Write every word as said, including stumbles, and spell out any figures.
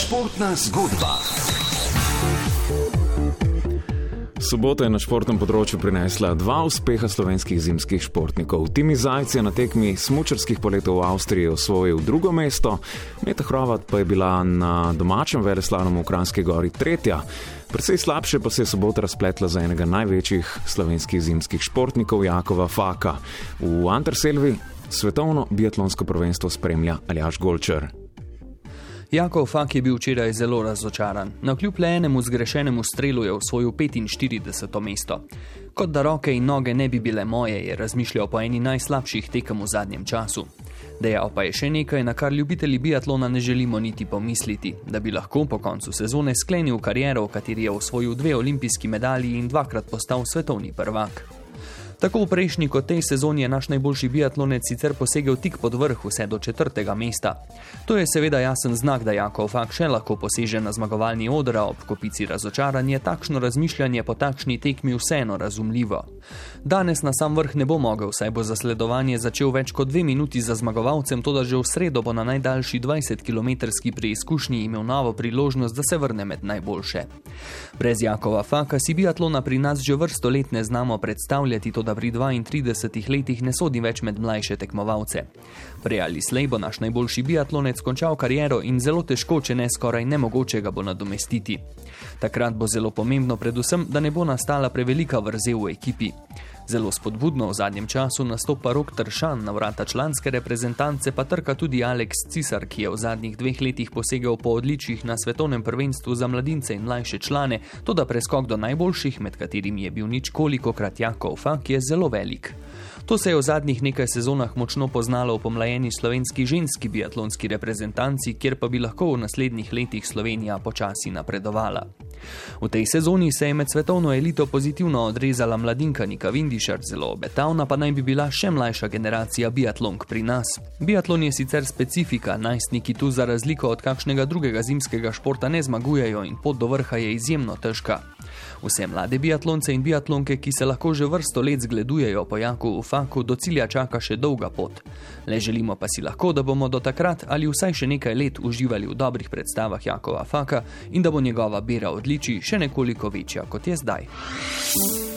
Športna zgodba. Sobota je na športnem področju prinesla dva uspeha slovenskih zimskih športnikov. Timi Zajc je na tekmi smučarskih poletov v Avstriji osvojil drugo mesto, Meta Hrovat pa je bila na domačem veleslalomu v Kranjski Gori tretja. Precej slabše pa se je sobota razpletla za enega največjih slovenskih zimskih športnikov, Jakova Faka. V Anterselvi svetovno biatlonsko prvenstvo spremlja Aljaž Golčar. Jakov Fak je bil včeraj zelo razočaran. Navkljub le enemu zgrešenemu strelu je osvojil petinštirideseto mesto. Kot da roke in noge ne bi bile moje, je razmišljal po eni najslabših tekem v zadnjem času. Dejal pa je še nekaj, na kar ljubitelji biatlona ne želimo niti pomisliti, da bi lahko po koncu sezone sklenil kariero, v kateri je osvojil dve olimpijski medalji in dvakrat postal svetovni prvak. Tako v prejšnji kot tej sezoni je naš najboljši biatlonec sicer posegel tik pod vrh vse do četrtega mesta. To je seveda jasen znak, da Jakov Fak še lahko poseže na zmagovalni oder, ob kopici razočaranje takšno razmišljanje po takšni tekmi vseeno razumljivo. Danes na sam vrh ne bo mogel, saj bo zasledovanje začel več kot dve minuti za zmagovalcem, toda že v sredo bo na najdaljši dvajsetkilometrski preizkušnji imel novo priložnost, da se vrne med najboljše. Brez Jakova Faka si biatlona pri nas že vrsto let ne znamo predstavljati, da pri dvaintridesetih letih ne sodi več med mlajše tekmovalce. Prej ali slej bo naš najboljši biatlonec končal kariero in zelo težko, če ne skoraj nemogoče ga bo nadomestiti. Takrat bo zelo pomembno predvsem, da ne bo nastala prevelika vrzel v ekipi. Zelo spodbudno v zadnjem času nastopa Rok Tršan, na vrata članske reprezentance pa trka tudi Aleks Cisar, ki je v zadnjih dveh letih posegel po odličjih na svetovnem prvenstvu za mladince in mlajše člane, toda preskok do najboljših, med katerimi je bil ničkolikokrat Jakov Fak, je zelo velik. To se je v zadnjih nekaj sezonah močno poznalo v pomlajeni slovenski ženski biatlonski reprezentanci, kjer pa bi lahko v naslednjih letih Slovenija počasi napredovala. V tej sezoni se je med svetovno elito pozitivno odrezala mladinka Nika Vindišar, zelo obetavna pa naj bi bila še mlajša generacija biatlonk pri nas. Biatlon je sicer specifika, najstniki tu za razliko od kakšnega drugega zimskega športa ne zmagujejo in pot do vrha je izjemno težka. Vse mlade biatlonce in biatlonke, ki se lahko že vrsto let zgledujejo po Jakovu Faku, do cilja čaka še dolga pot. Le želimo pa si lahko, da bomo do takrat ali vsaj še nekaj let uživali v dobrih predstavah Jakova Faka in da bo njegova bera odličij še nekoliko večja, kot je zdaj.